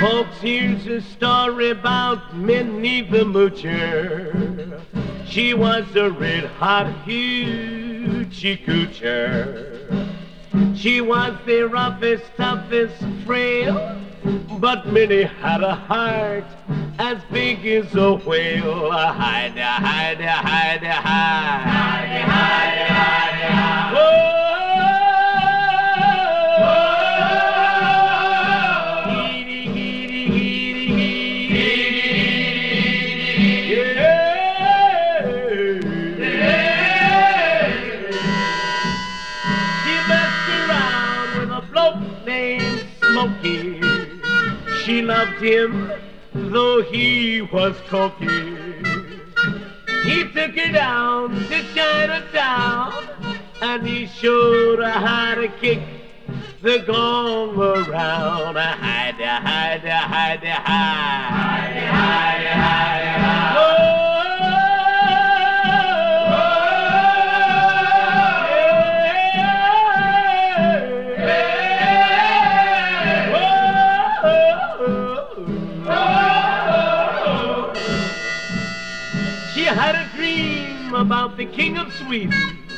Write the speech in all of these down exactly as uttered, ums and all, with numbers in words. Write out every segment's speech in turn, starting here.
Folks, here's a story about Minnie the Moocher. She was a red-hot hoochie coocher. She was the roughest, toughest, frail, but Minnie had a heart as big as a whale. Hide, hide, hide, hide. Hide, hide, hide, hide. Whoa! Named Smokey. She loved him, though he was cocky. He took her down to Chinatown, and he showed her how to kick the gong around. Hide, hide, hide, hide, hide, hide, hide. Oh! She had a dream about the King of Sweden.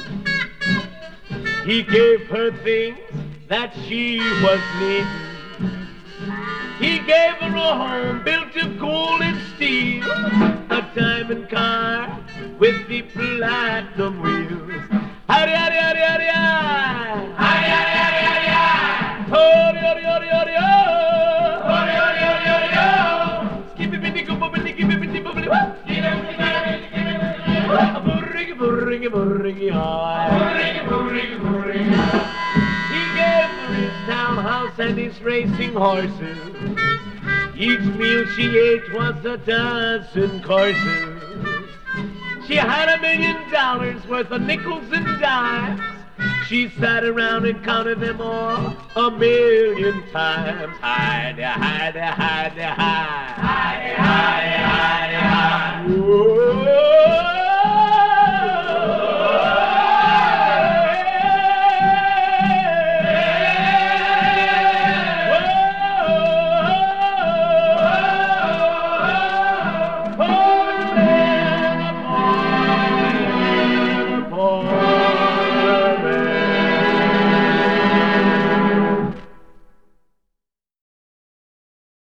He gave her things that she was needing. He gave her a home built of gold and steel, a diamond car with the platinum wheels. Howdy, howdy, howdy, howdy, howdy. Howdy, howdy, howdy, howdy, howdy. Howdy, howdy, howdy, howdy, howdy. Howdy, howdy, howdy, howdy, howdy. Skip it, bitty, go, bibbity, give it, bitty, bibbity, whoop. Burringy, burringy, burringy, hi. Burringy, burringy, burringy, hi. He gave her his townhouse and his racing horses. Each meal she ate was a dozen courses. She had a million dollars worth of nickels and dimes. She sat around and counted them all a million times. Hide, hide, hide, hide.